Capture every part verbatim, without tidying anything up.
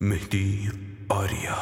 مهدی آریا.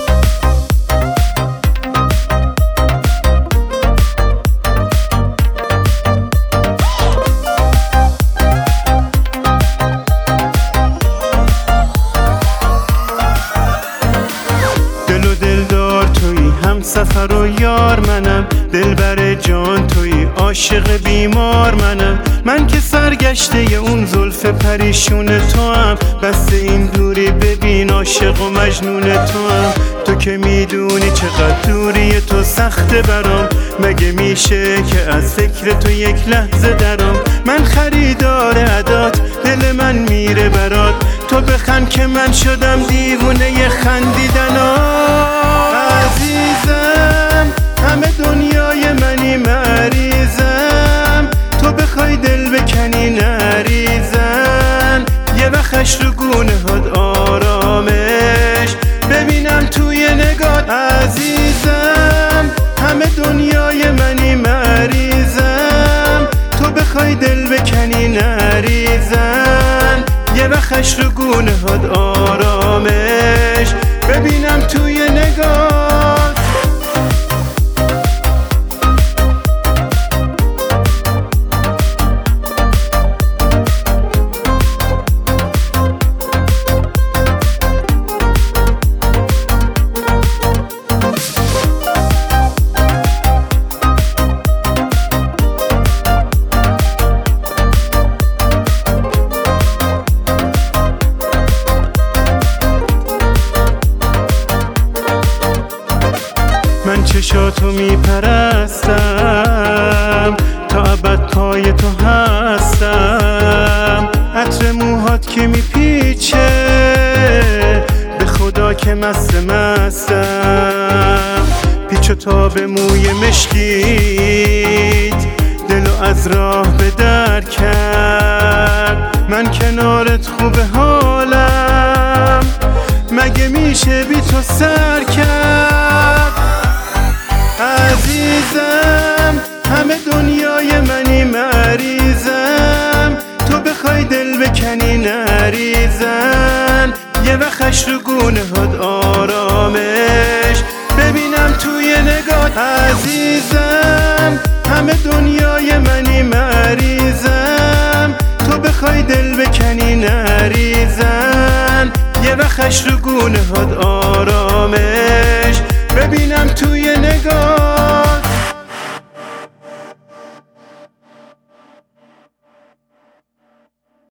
دل و دلدار تویی، هم سفر و یار منم، دلبر جان تویی، عاشق بیمار منم. من که سرگشته اون زلف پریشون تو هم، بس این دوری ببین عاشق و مجنون تو هم. تو که میدونی چقدر دوری تو سخته برام، مگه میشه که از فکر تو یک لحظه درام. من خریدار عدات، دل من میره برات، تو بخند که من شدم دیوونه خندیدنات. عزیزم همه دنیای منی، مریضم تو بخوای دل بکنی نریزن. یه وقتش رو گونه هات آرامش ببینم توی نگات. عزیزم همه دنیای منی، مریضم تو بخوای دل بکنی نریزن. یه وقتش رو گونه هات آرامش ببینم توی نگات. من چشاتو میپرستم، تا ابد پای تو هستم. عطر موهات که میپیچه، به خدا که مست مستم. پیچ و تاب موی مشکیت دلو از راه به در کرد. من کنارت خوب حالم، مگه میشه بی تو سر کرد. عزیزم همه دنیای منی، مریضم تو بخوای دل بکنی نریزن. یه وقتش رو گونه هات آرامش ببینم توی نگات. عزیزم همه دنیای منی، مریضم تو بخوای دل بکنی نریزن. یه وقتش رو گونه هات آرامش ببینم توی نگاه.